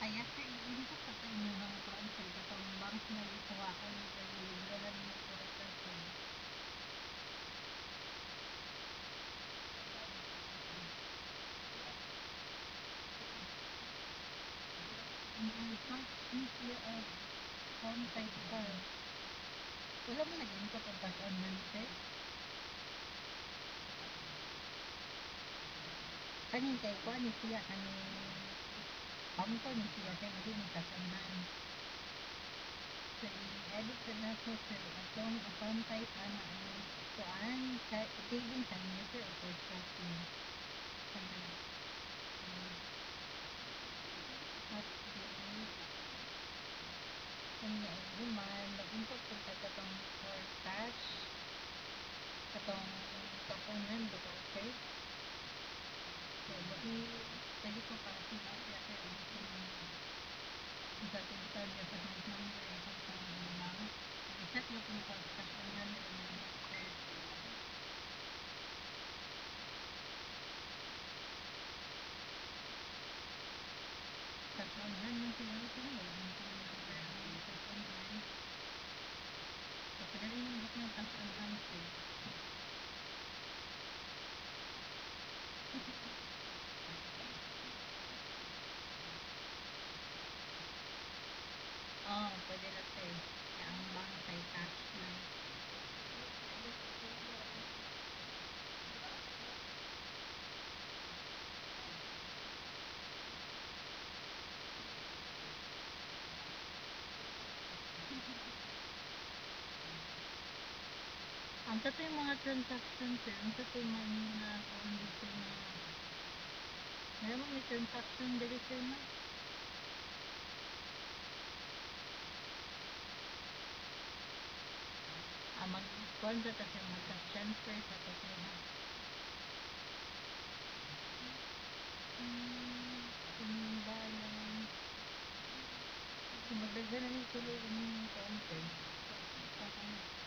Kaya sir, hindi ko sa inyo ng kuan sir, katong bank na ikuhaan kay libraran mo kwarta sir. Ang cash ni siya ay phone type cash. Wala mo nag-input ang cash online sir? Kanin kay kuan ni siya kaning bangko ni siya sir, hindi ni cash online. So, i-edit sa nato sir, atong account type ana ang kuan, savings sa niya sir, o for shopping. Kana. Update. Kanya human, mag-input po ka katong for cash, katong tapunan, baka sir. So, pwede ko pa fill out ya sir, ang sa total ya 500 something amount. Pag-set mo kung cash 100 amount sir. Cash 100 siguro sir, wala mo ko na ang cash 100. So, pwede rin yung book ng cash 100 sir. Oo, pwede lang sir. Kaya ang bank kay cash lang. Ang sa yung mga transaction sir, ang sa may mga kung dito na meron mo may transaction dito sir na? Mag-kuhan sa ta sir, mag-transfer sa ta sir ha. Simbalan. So, magdagdagan na yung tuloy yung kuhan sir.